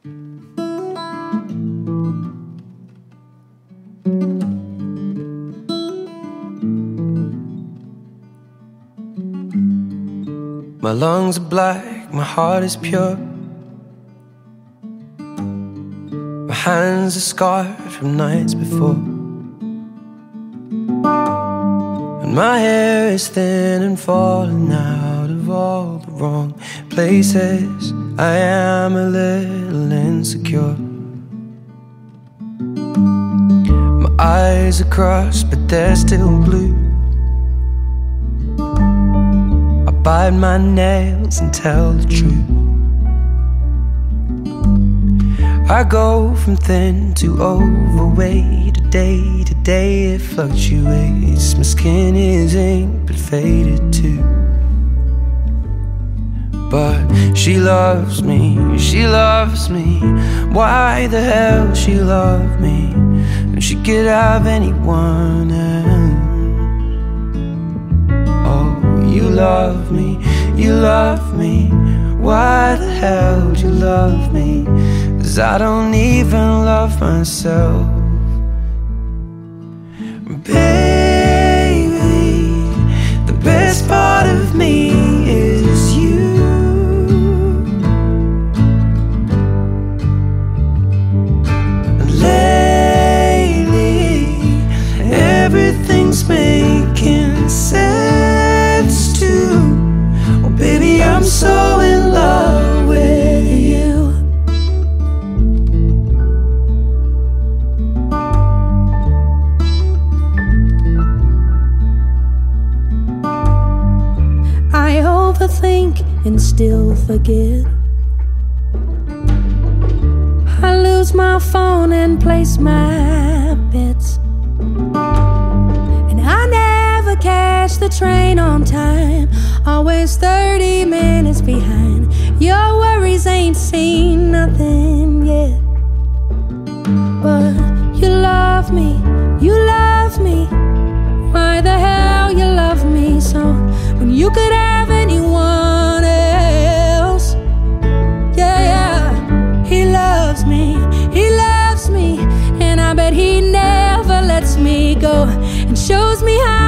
My lungs are black, my heart is pure. My hands are scarred from nights before. And my hair is thin and falling out of all the wrong places. I am a little insecure. My eyes are crushed, but they're still blue. I bite my nails and tell the truth. I go from thin to overweight. Day to day it fluctuates. My skin is ink but faded too. But she loves me, she loves me. Why the hell she love me when she could have anyone else? Oh, you love me, you love me. Why the hell do you love me? 'Cause I don't even love myself. Baby, the best part of me is you. And lately, everything's making sense too. Oh baby, I'm so in love with you. Think and still forget. I lose my phone and place my bets, and I never catch the train on time, always 30 minutes behind. Your worries ain't seen nothing yet. But you love me, you love me. Why the hell you love me so when you could have anyone else? Yeah, yeah. He loves me, and I bet he never lets me go, and shows me how